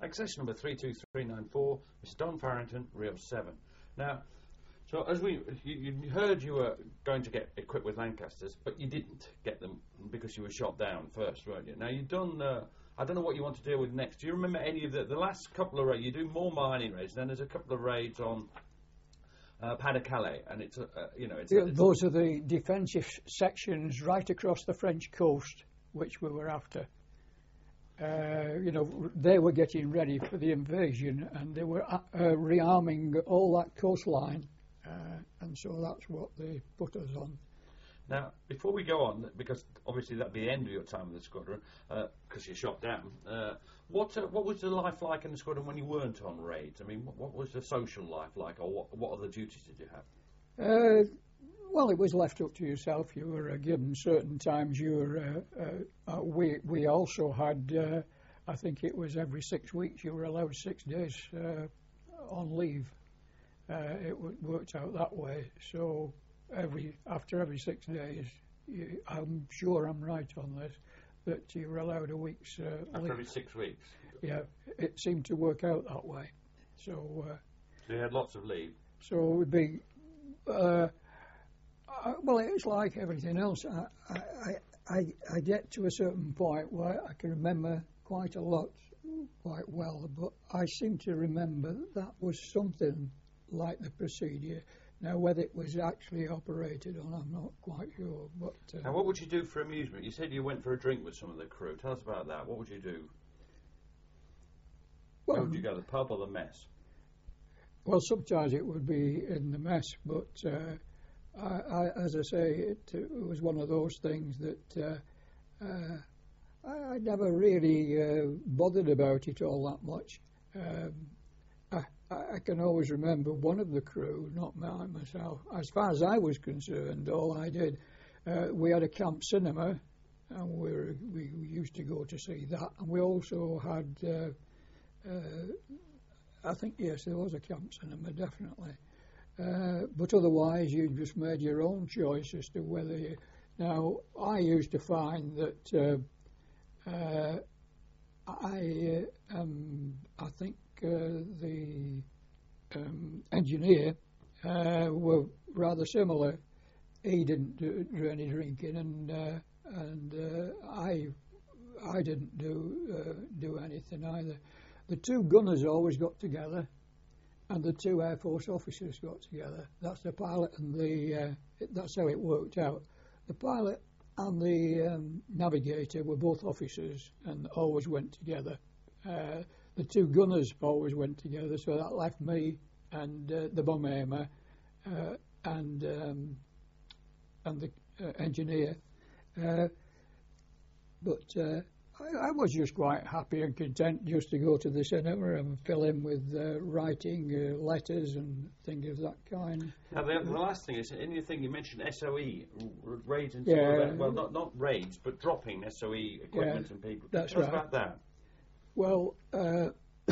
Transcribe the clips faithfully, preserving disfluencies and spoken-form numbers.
Access number three two three nine four, Mister Don Farrington, Reel seven. Now, so as we, you, you heard you were going to get equipped with Lancasters, but you didn't get them because you were shot down first, weren't you? Now, you've done, uh, I don't know what you want to deal with next. Do you remember any of the, the last couple of raids? You do more mining raids, then there's a couple of raids on uh, Pas-de-Calais, and it's, uh, you know, it's... Yeah, it's those are the defensive sections right across the French coast, which we were after. Uh, you know, they were getting ready for the invasion, and they were uh, uh, rearming all that coastline, uh, and so that's what they put us on. Now, before we go on, because obviously that'd be the end of your time in the squadron, because uh, you're shot down, uh, what uh, what was the life like in the squadron when you weren't on raids? I mean, what, what was the social life like, or what, what other duties did you have? Uh, well, it was left up to yourself. You were uh, given certain times. You were. Uh, uh, uh, we we also had. Uh, I think it was every six weeks. You were allowed six days uh, on leave. Uh, it w- worked out that way. So every after every six days, you, I'm sure I'm right on this, that you were allowed a week's uh, after leave. every six weeks. Yeah, it seemed to work out that way. So. Uh, so you had lots of leave. So it would be. Uh, Uh, well, it's like everything else. I, I, I, I get to a certain point where I can remember quite a lot, quite well, but I seem to remember that was something like the procedure. Now, whether it was actually operated on, I'm not quite sure. But uh, now, what would you do for amusement? You said you went for a drink with some of the crew. Tell us about that. What would you do? Well, Where would you go, the pub or the mess? Well, sometimes it would be in the mess, but... Uh, I, I, as I say, it, it was one of those things that uh, uh, I, I never really uh, bothered about it all that much. Um, I, I can always remember one of the crew, not my, myself. As far as I was concerned, all I did, uh, we had a camp cinema, and we, were, we used to go to see that. And we also had, uh, uh, I think, yes, there was a camp cinema, definitely. Uh, but otherwise, you just made your own choice as to whether you... Now, I used to find that uh, uh, I, uh, um, I think uh, the um, engineer uh, were rather similar. He didn't do, do any drinking, and uh, and uh, I, I didn't do uh, do anything either. The two gunners always got together. And the two Air Force officers got together. That's the pilot and the, uh, it, that's how it worked out. The pilot and the um, navigator were both officers and always went together. Uh, the two gunners always went together, so that left me and uh, the bomb aimer uh, and, um, and the uh, engineer. Uh, but uh, I, I was just quite happy and content just to go to the cinema and fill in with uh, writing uh, letters and things of that kind. Now, the, the last thing is, in your thing you mentioned S O E, r- raids and yeah. well, not not raids, but dropping S O E equipment yeah, and people. That's Tell right. us about that. Well, uh,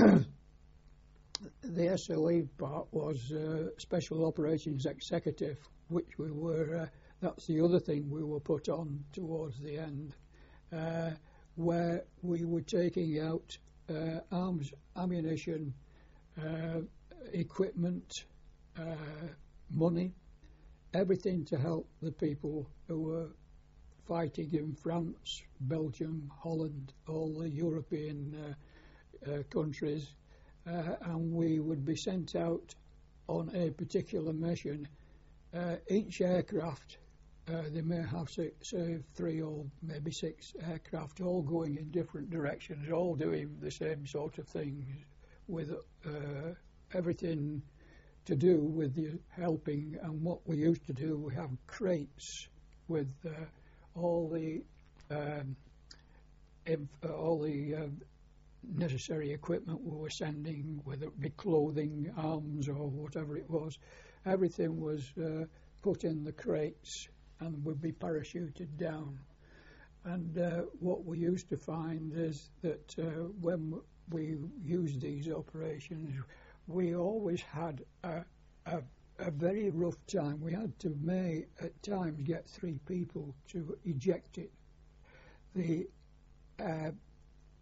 the S O E part was uh, Special Operations Executive, which we were, uh, that's the other thing we were put on towards the end. Uh, where we were taking out uh, arms, ammunition, uh, equipment, uh, money, everything to help the people who were fighting in France, Belgium, Holland, all the European uh, uh, countries, uh, and we would be sent out on a particular mission. Uh, each aircraft Uh, they may have, say, say, three or maybe six aircraft all going in different directions, all doing the same sort of things, with uh, everything to do with the helping. And what we used to do, we have crates with uh, all the um, inf- uh, all the uh, necessary equipment we were sending, whether it be clothing, arms, or whatever it was. Everything was uh, put in the crates and would be parachuted down. And uh, what we used to find is that uh, when we used these operations, we always had a, a, a very rough time. We had to, may at times, get three people to eject it. The uh,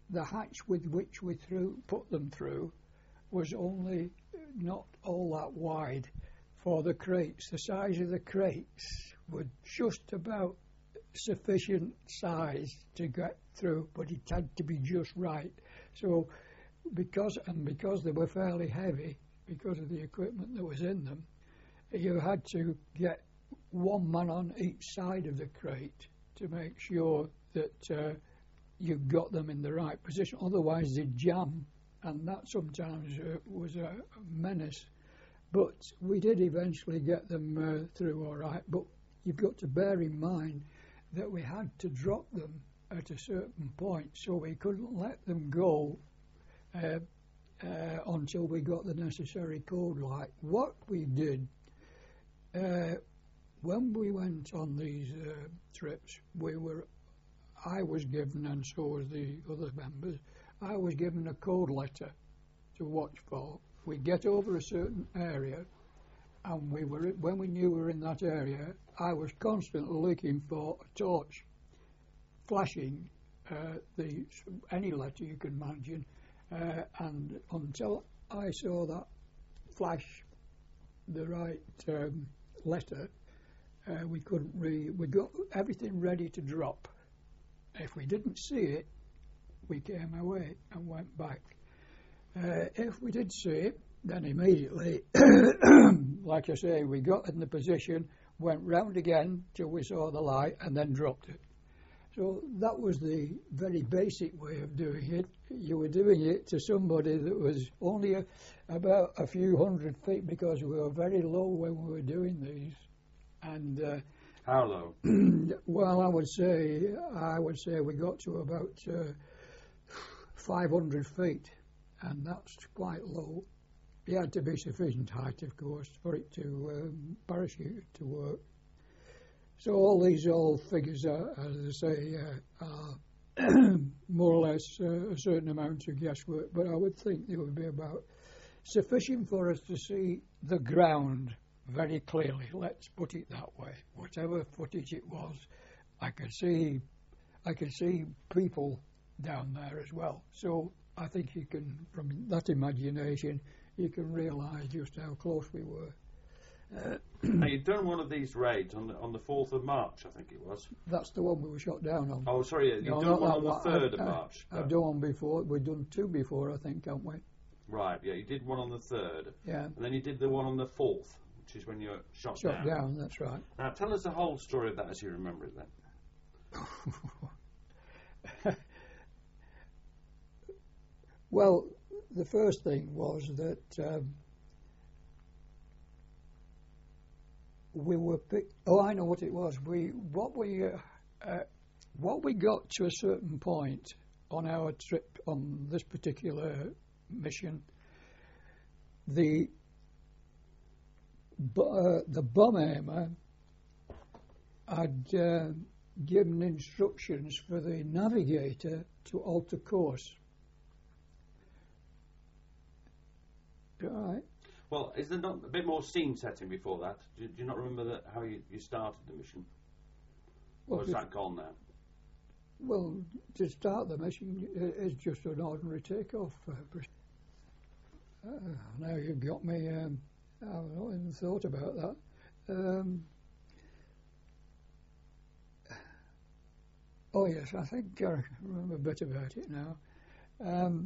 the hatch with which we threw, put them through was only not all that wide for the crates. The size of the crates were just about sufficient size to get through, but it had to be just right. So because and because they were fairly heavy, because of the equipment that was in them, you had to get one man on each side of the crate to make sure that uh, you got them in the right position. Otherwise they'd jam, and that sometimes uh, was a menace. But we did eventually get them uh, through all right. But you've got to bear in mind that we had to drop them at a certain point, so we couldn't let them go uh, uh, until we got the necessary code light. What we did, uh, when we went on these uh, trips, we were, I was given, and so was the other members, I was given a code letter to watch for. We get over a certain area, and we were when we knew we were in that area, I was constantly looking for a torch, flashing uh, the any letter you can imagine, uh, and until I saw that flash the right um, letter, uh, we couldn't re- we got everything ready to drop. If we didn't see it, we came away and went back. Uh, if we did see it, then immediately, like I say, we got in the position, went round again till we saw the light, and then dropped it. So that was the very basic way of doing it. You were doing it to somebody that was only a, about a few hundred feet, because we were very low when we were doing these. And uh, how low? Well, I would say I would say we got to about uh, five hundred feet. And that's quite low. It had to be sufficient height, of course, for it to um, parachute to work. So all these old figures are, as I say, uh, are more or less uh, a certain amount of guesswork, but I would think they would be about sufficient for us to see the ground very clearly. Let's put it that way. Whatever footage it was, I could see, I could see people down there as well. So I think you can, from that imagination, you can realise just how close we were. Uh, now, you'd done one of these raids on the on the fourth of March, I think it was. That's the one we were shot down on. Oh, sorry, you've no, done one on the one. third I, of I, March. I've done one before. We've done two before, I think, haven't we? Right, yeah, you did one on the third. Yeah. And then you did the one on the fourth, which is when you were shot, shot down. Shot down, that's right. Now, tell us the whole story of that as you remember it then. Well, the first thing was that um, we were picked. Oh, I know what it was. We what we uh, uh, what we got to a certain point on our trip on this particular mission. The uh, the bomb aimer had uh, given instructions for the navigator to alter course. Right. Well, is there not a bit more scene setting before that? Do, do you not remember that, how you, you started the mission? Or Well, is that gone now? Well, to start the mission is just an ordinary takeoff. Uh, uh, now you've got me. Um, I've not even thought about that. Um, oh yes, I think I remember a bit about it now. Um,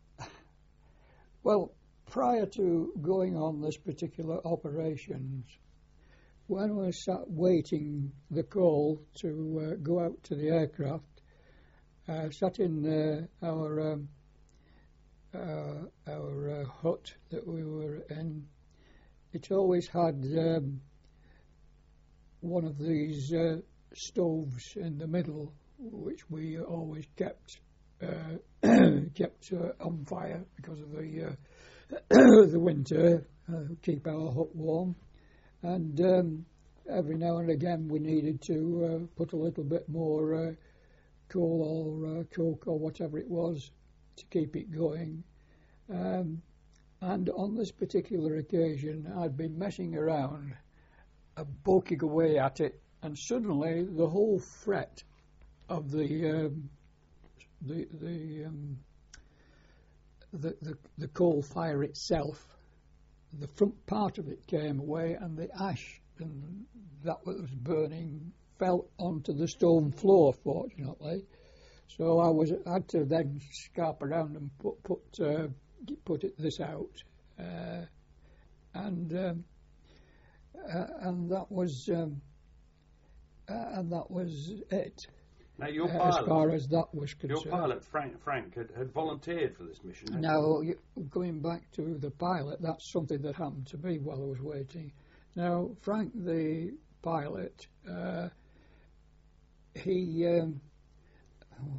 well. Prior to going on this particular operations, when we sat waiting the call to uh, go out to the aircraft, uh, sat in uh, our um, uh, our uh, hut that we were in, it always had um, one of these uh, stoves in the middle, which we always kept uh, kept uh, on fire because of the uh, the winter, uh, keep our hut warm, and um, every now and again we needed to uh, put a little bit more uh, coal or uh, coke or whatever it was to keep it going. Um, and on this particular occasion, I'd been messing around, uh, poking away at it, and suddenly the whole fret of the um, the the, um, the the the coal fire itself, the front part of it came away, and the ash and that was burning fell onto the stone floor, fortunately. So I was had to then scarp around and put put uh, put it this out, uh, and um, uh, and that was um, uh, and that was it. Now your uh, pilot, as far as that was concerned. Your pilot Frank Frank had, had volunteered for this mission. hadn't Now you, going back to the pilot, that's something that happened to me while I was waiting. Now Frank, the pilot, uh, he. Um, oh,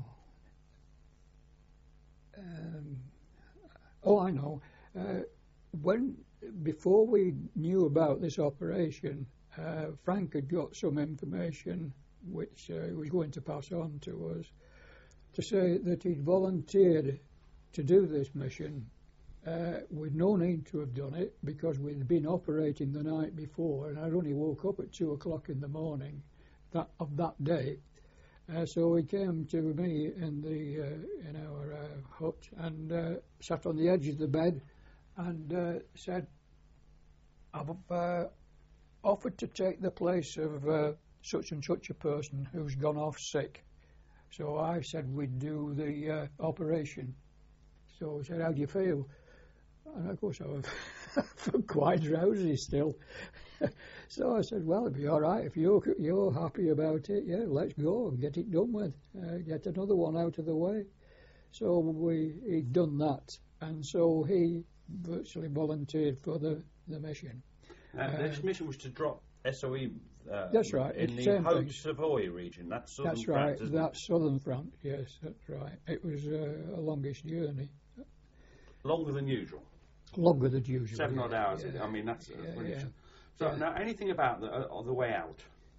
um, oh, I know. Uh, when before we knew about this operation, uh, Frank had got some information which uh, he was going to pass on to us to say that he'd volunteered to do this mission uh, with no need to have done it because we'd been operating the night before, and I'd only woke up at two o'clock in the morning that, of that day. Uh, so he came to me in the uh, in our uh, hut and uh, sat on the edge of the bed and uh, said, "I've uh, offered to take the place of uh, such and such a person who's gone off sick." So I said we'd do the uh, operation. So he said, "How do you feel?" And of course I was quite drowsy still. So I said, "Well, it'd be all right if you're you're happy about it. Yeah, let's go and get it done with. Uh, get another one out of the way." So we he'd done that, and so he virtually volunteered for the the mission. Now, uh, this mission was to drop S O E. Uh, That's right. In It's the same Haute thing. Savoy region. That's southern That's France, right. isn't That's southern France. Yes, that's right. It was uh, a longish journey, it? Longer than usual. longer than usual. Seven yeah, odd hours. yeah, I mean, that's, that's yeah, really yeah. So Yeah. now, anything about the uh, on the way out?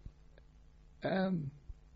Um,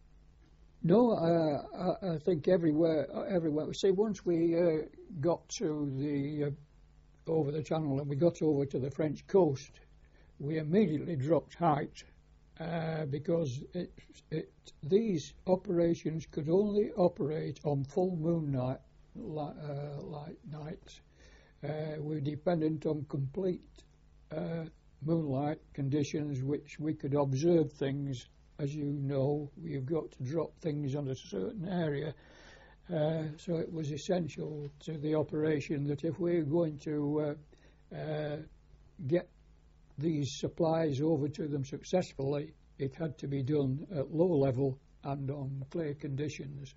no, uh, I, I think everywhere, everywhere. See, once we uh, got to the uh, over the channel and we got over to the French coast, we immediately dropped height uh, because it, it, these operations could only operate on full moon night, li- uh, light nights. Uh, we're dependent on complete uh, moonlight conditions, which we could observe things. As you know, we've got to drop things on a certain area. Uh, so it was essential to the operation that if we're going to uh, uh, get these supplies over to them successfully, it had to be done at low level and on clear conditions.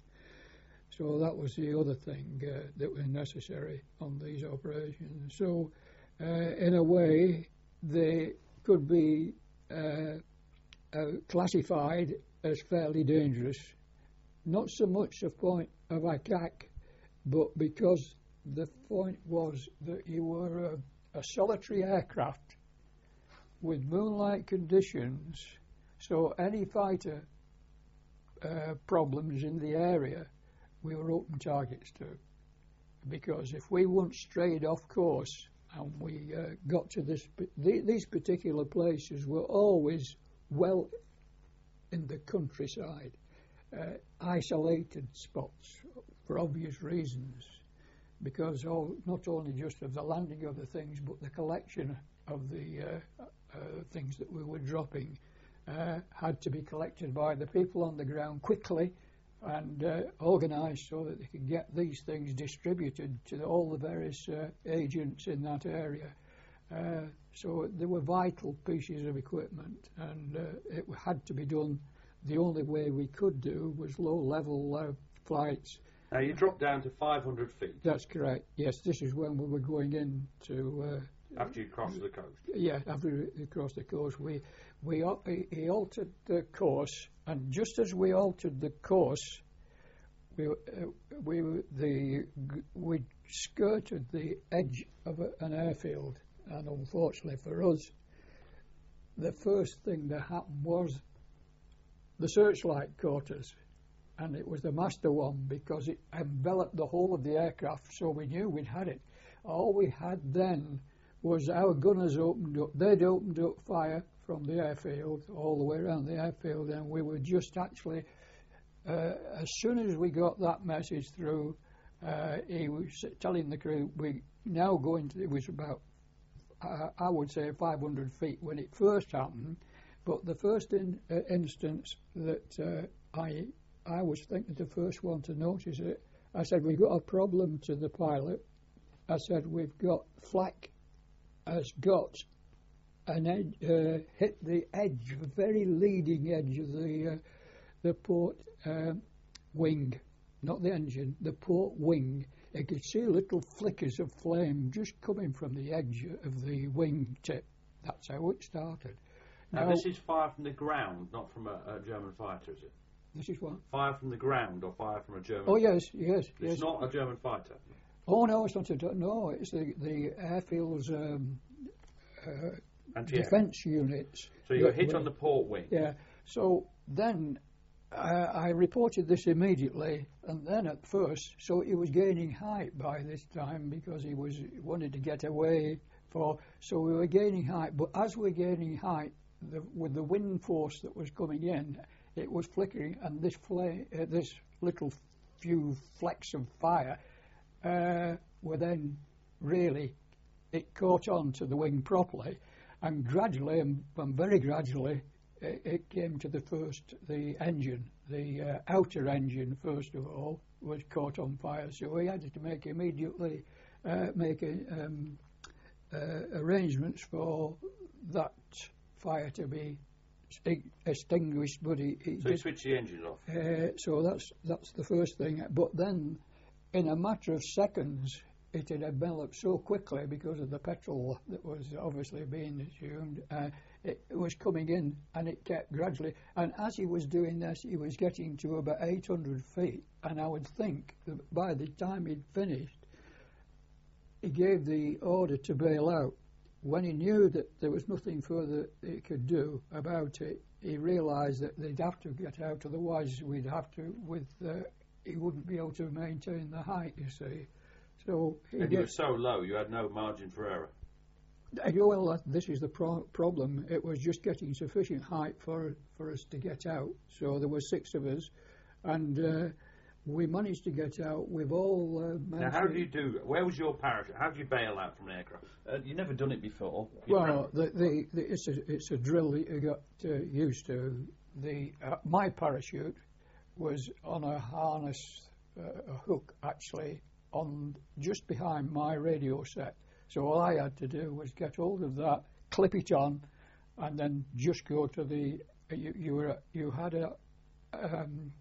So that was the other thing uh, that was necessary on these operations. So uh, in a way, they could be uh, uh, classified as fairly dangerous. Not so much a point of attack, but because the point was that you were a, a solitary aircraft with moonlight conditions, so any fighter uh, problems in the area we were open targets to. Because if we weren't strayed off course and we uh, got to this, th- these particular places were always well in the countryside, uh, isolated spots for obvious reasons, because all, not only just of the landing of the things, but the collection of the uh, uh, things that we were dropping uh, had to be collected by the people on the ground quickly and uh, organised so that they could get these things distributed to the, all the various uh, agents in that area. Uh, so they were vital pieces of equipment, and uh, it had to be done. The only way we could do was low-level uh, flights. Now you dropped down to five hundred feet. That's correct. Yes, this is when we were going in to. Uh, after you crossed the coast. Yeah, after we crossed the coast, we we he altered the course, and just as we altered the course, we uh, we the we skirted the edge of a, an airfield, and unfortunately for us, the first thing that happened was the searchlight caught us, and it was the master one because it enveloped the whole of the aircraft, so we knew we'd had it. All we had then was our gunners opened up, they'd opened up fire from the airfield all the way around the airfield, and we were just actually uh, as soon as we got that message through, uh, he was telling the crew we now going to. It was about, uh, I would say, five hundred feet when it first happened. But the first in, uh, instance that uh, I I was thinking the first one to notice it, I said, we've got a problem to the pilot. I said, we've got flak has got an edge, uh, hit the edge, the very leading edge of the uh, the port uh, wing, not the engine, the port wing. You could see little flickers of flame just coming from the edge of the wing tip. That's how it started. Now, now this is fire from the ground, not from a, a German fighter, is it? This is what? Fire from the ground or fire from a German... Oh, yes, yes. It's yes. not a German fighter? Oh, no, it's not a... No, it's the, the airfield's um, uh, defence units. So you were hit on the port wing? Yeah. So then uh, I reported this immediately, and then at first, so he was gaining height by this time because he was he wanted to get away for... So we were gaining height, but as we were gaining height, the, with the wind force that was coming in, it was flickering, and this flame, uh, this little few flecks of fire uh, were then really, it caught on to the wing properly, and gradually, and, and very gradually, it, it came to the first, the engine, the uh, outer engine first of all, was caught on fire. So we had to make immediately, uh, make a, um, uh, arrangements for that fire to be extinguished, but he, he so he switched the engine off. Uh, so that's that's the first thing. But then, in a matter of seconds, it had developed so quickly because of the petrol that was obviously being assumed. Uh, it, it was coming in, and it kept gradually. And as he was doing this, he was getting to about eight hundred feet. And I would think that by the time he'd finished, he gave the order to bail out. When he knew that there was nothing further he could do about it, he realised that they'd have to get out, otherwise we'd have to, with, uh, he wouldn't be able to maintain the height, you see. So he and you were so low, you had no margin for error. Uh, well, that, this is the pro- problem. It was just getting sufficient height for for us to get out. So there were six of us, and uh, we managed to get out. We've all uh, managed. Now, how do you do? Where was your parachute? How did you bail out from an aircraft? Uh, you've never done it before. You'd well, the, the, the, it's a it's a drill that you got uh, used to. The uh, my parachute was on a harness, uh, a hook actually, on just behind my radio set. So all I had to do was get hold of that, clip it on, and then just go to the. You, you were you had a. Um,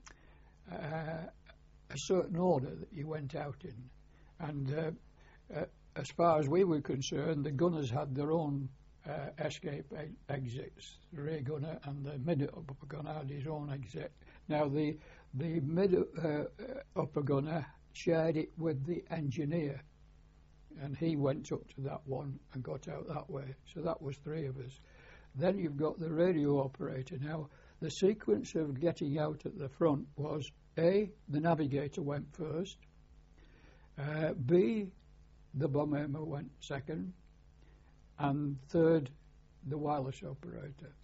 uh, a certain order that you went out in, and uh, uh, as far as we were concerned, the gunners had their own uh, escape e- exits. The rear gunner and the mid upper gunner had his own exit. Now the the mid uh, upper gunner shared it with the engineer, and he went up to that one and got out that way. So that was three of us. Then you've got the radio operator. Now the sequence of getting out at the front was: A, the navigator went first. Uh, B, the bomb aimer went second. And third, the wireless operator.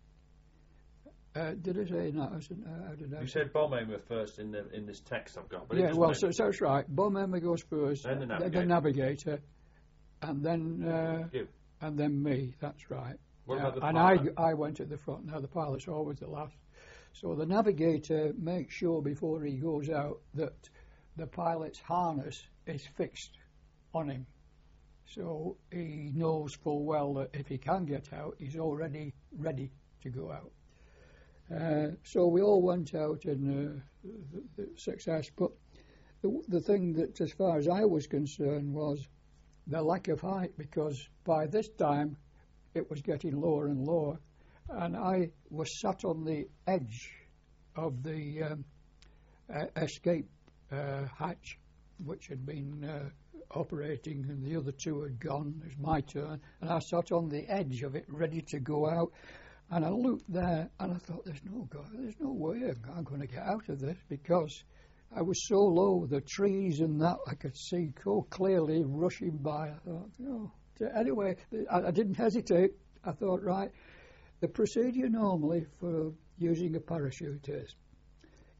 Uh, did I say that? Uh, did I you said bomb aimer first in the in this text I've got. But yeah, well, so, so that's right. Bomb aimer goes first. Then the navigator. Then the navigator, and then uh, you. and then me. That's right. What uh, about the and pilot? I I went at the front. Now the pilot's always the last. So the navigator makes sure before he goes out that the pilot's harness is fixed on him. So he knows full well that if he can get out, he's already ready to go out. Uh, so we all went out in uh, the, the success. But the, the thing that, as far as I was concerned, was the lack of height, because by this time it was getting lower and lower. And I was sat on the edge of the um, uh, escape uh, hatch, which had been uh, operating, and the other two had gone. It was my turn, and I sat on the edge of it, ready to go out. And I looked there, and I thought, "There's no go, there's no way I'm going to get out of this," because I was so low, the trees and that I could see so clearly rushing by. I thought, "No." Anyway, I, I didn't hesitate. I thought, right. The procedure normally for using a parachute is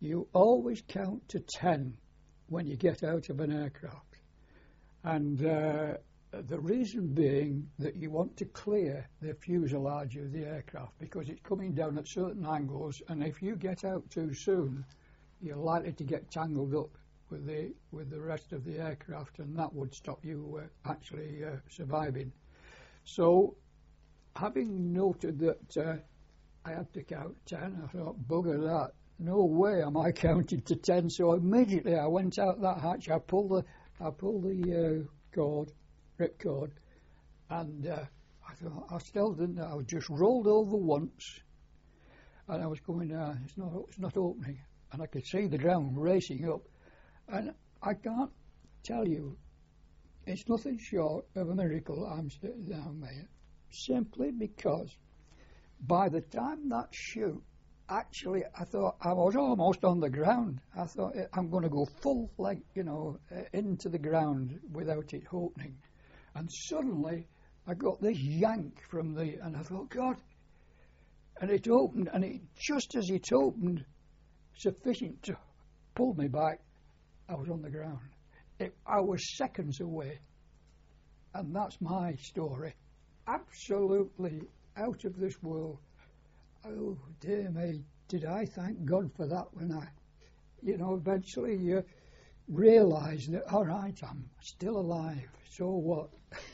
you always count to ten when you get out of an aircraft. And uh, the reason being that you want to clear the fuselage of the aircraft because it's coming down at certain angles, and if you get out too soon, you're likely to get tangled up with the with the rest of the aircraft, and that would stop you uh, actually uh, surviving. So, having noted that uh, I had to count ten, I thought, bugger that, no way am I counting to ten. So immediately I went out that hatch, I pulled the I pulled the uh, cord, rip cord, and uh, I thought I still didn't. I was just rolled over once, and I was going, uh, it's not it's not opening, and I could see the ground racing up, and I can't tell you, it's nothing short of a miracle I'm sitting down there, simply because by the time that chute, actually, I thought I was almost on the ground. I thought I'm going to go full, like, you know, uh, into the ground without it opening. And suddenly, I got this yank from the, and I thought, God, and it opened, and it just as it opened, sufficient to pull me back, I was on the ground. It, I was seconds away, and that's my story. Absolutely out of this world. Oh, dear me, did I thank God for that when I, you know, eventually uh, realised that, all right, I'm still alive, so what?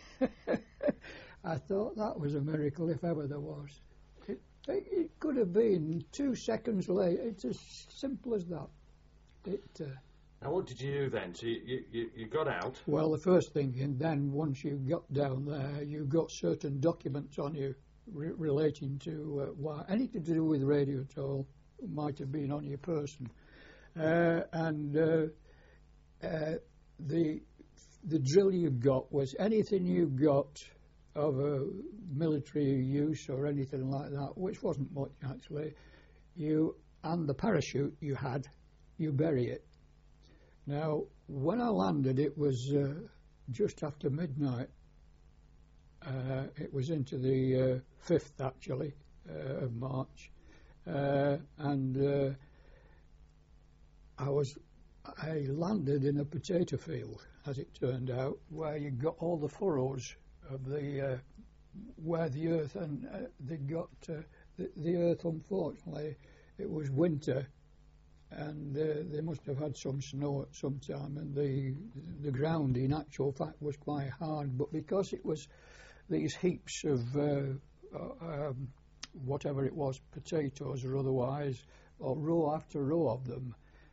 I thought that was a miracle if ever there was. It, it, it could have been two seconds late. It's as simple as that. It. Uh, Now, what did you do then? So you, you, you got out? Well, the first thing, and then once you got down there, you got certain documents on you re- relating to uh, why anything to do with radio at all might have been on your person, uh, and uh, uh, the the drill you got was anything you got of a military use or anything like that, which wasn't much actually. You and the parachute you had, you bury it. Now, when I landed, it was uh, just after midnight. Uh, it was into the uh, fifth, actually, uh, of March. Uh, and uh, I was, I landed in a potato field, as it turned out, where you got all the furrows of the, uh, where the earth, and uh, they got, uh, the, the earth, unfortunately, it was winter, and uh, they must have had some snow at some time, and the the ground in actual fact was quite hard, but because it was these heaps of uh, uh, um, whatever it was, potatoes or otherwise, or row after row of them,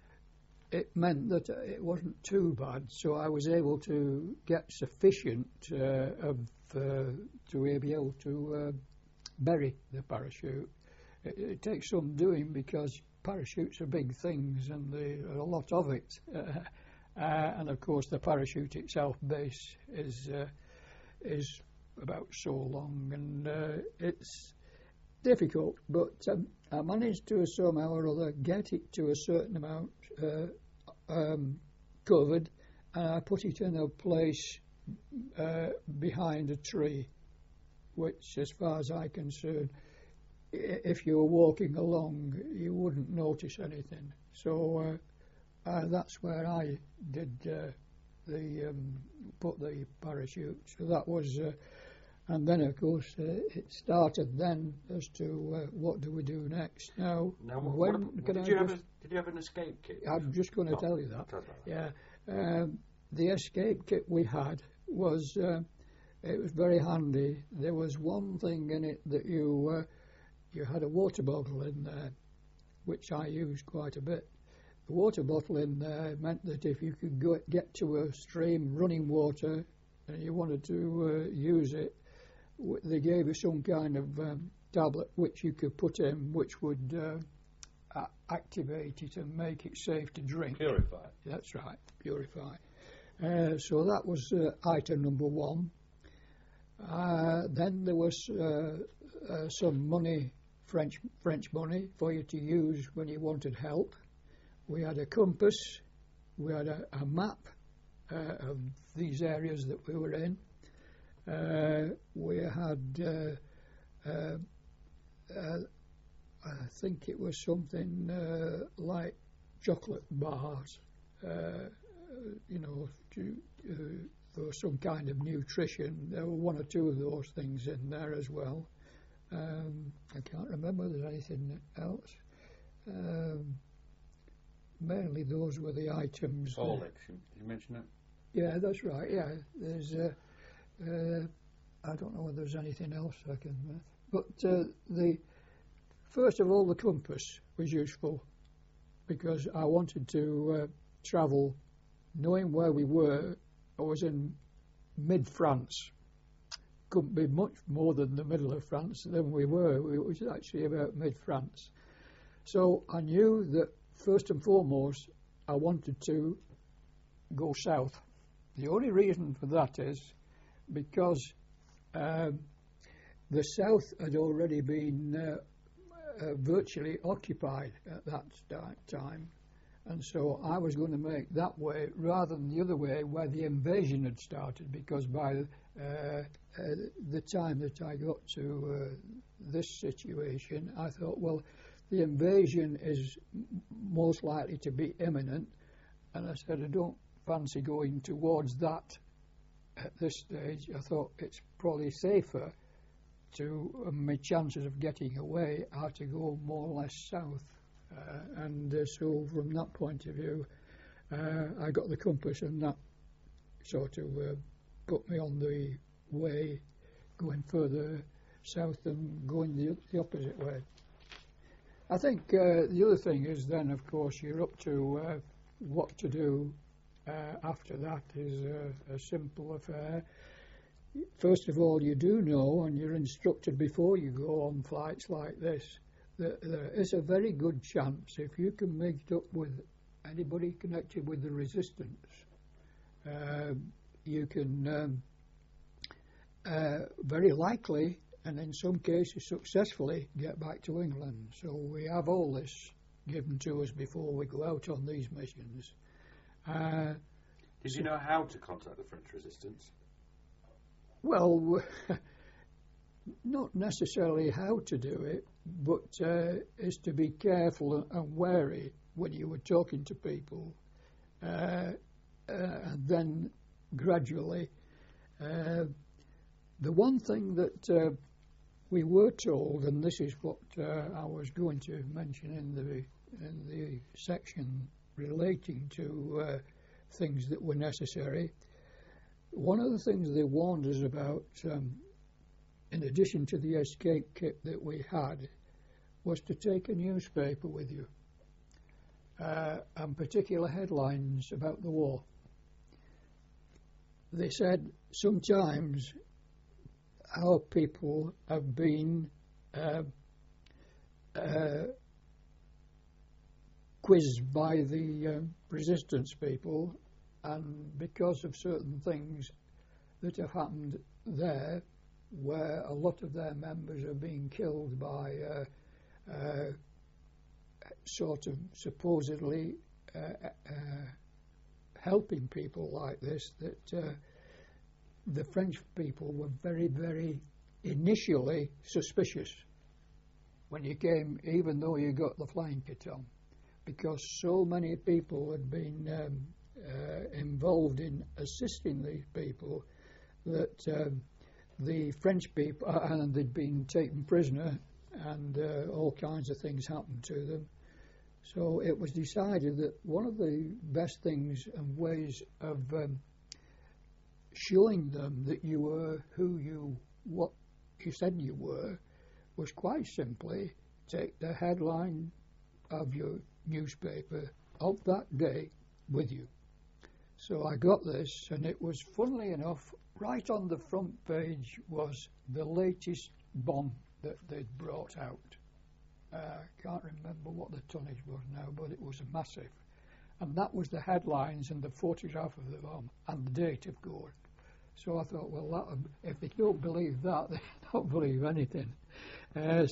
it meant that it wasn't too bad, so I was able to get sufficient uh, of uh, to be able to uh, bury the parachute. It, it takes some doing because parachutes are big things, and there are a lot of it. Uh, uh, and of course, the parachute itself base is uh, is about so long, and uh, it's difficult. But um, I managed to somehow or other get it to a certain amount uh, um, covered, and I put it in a place uh, behind a tree, which, as far as I'm concerned, if you were walking along, you wouldn't notice anything. So uh, uh, that's where I did uh, the um, put the parachute. So that was, uh, and then of course uh, it started then as to uh, what do we do next. Now, now what, when what, can did I you have just, a, did you have an escape kit? I'm just going to oh, tell you that. Tell that. Yeah, um, the escape kit we had was uh, it was very handy. There was one thing in it that you. Uh, You had a water bottle in there, which I used quite a bit. The water bottle in there meant that if you could go, get to a stream running water and you wanted to uh, use it, w- they gave you some kind of um, tablet which you could put in, which would uh, a- activate it and make it safe to drink. Purify. That's right, purify. Uh, so that was uh, item number one. Uh, then there was uh, uh, some money, French French money, for you to use when you wanted help. We had a compass, we had a, a map uh, of these areas that we were in. Uh, we had, uh, uh, uh, I think it was something uh, like chocolate bars, uh, you know, to, uh, for some kind of nutrition. There were one or two of those things in there as well. Um, I can't remember if there's anything else. Um, mainly those were the items. Horlicks, you, you mentioned that? Yeah, that's right, yeah. There's, uh, uh, I don't know whether there's anything else I can... Uh, but uh, the first of all, the compass was useful because I wanted to uh, travel knowing where we were. I was in mid-France. Couldn't be much more than the middle of France than we were. It was actually about mid-France. So I knew that first and foremost I wanted to go south. The only reason for that is because um, the south had already been uh, uh, virtually occupied at that time, and so I was going to make that way rather than the other way where the invasion had started, because by uh, uh, the time that I got to uh, this situation, I thought, well, the invasion is m- most likely to be imminent, and I said I don't fancy going towards that at this stage. I thought it's probably safer to, uh, my chances of getting away are to go more or less south. Uh, and uh, so from that point of view, uh, I got the compass, and that sort of uh, put me on the way going further south than going the, the opposite way. I think uh, the other thing is then, of course, you're up to uh, what to do uh, after that is uh, a simple affair. First of all, you do know, and you're instructed before you go on flights like this, that there is a very good chance, if you can make it up with anybody connected with the resistance, uh, you can um, uh, very likely, and in some cases successfully, get back to England. So we have all this given to us before we go out on these missions. Uh, Did so you know how to contact the French resistance? Well, not necessarily how to do it, but uh, is to be careful and wary when you were talking to people, uh, uh, and then gradually. Uh, the one thing that uh, we were told, and this is what uh, I was going to mention in the in the section relating to uh, things that were necessary. One of the things they warned us about, um, in addition to the escape kit that we had, was to take a newspaper with you, uh, and particular headlines about the war. They said sometimes our people have been uh, uh, quizzed by the uh, resistance people, and because of certain things that have happened there, where a lot of their members are being killed by uh, uh, sort of supposedly uh, uh, helping people like this, that uh, the French people were very, very initially suspicious when you came, even though you got the flying kit on, because so many people had been um, uh, involved in assisting these people that um, the French people, uh, and they'd been taken prisoner, and uh, all kinds of things happened to them. So it was decided that one of the best things and ways of um, showing them that you were who you, what you said you were, was quite simply take the headline of your newspaper of that day with you. So I got this, and it was, funnily enough, right on the front page was the latest bomb that they'd brought out. I uh, can't remember what the tonnage was now, but it was massive. And that was the headlines and the photograph of the bomb and the date, of course. So I thought, well, that, if they don't believe that, they don't believe anything. Uh,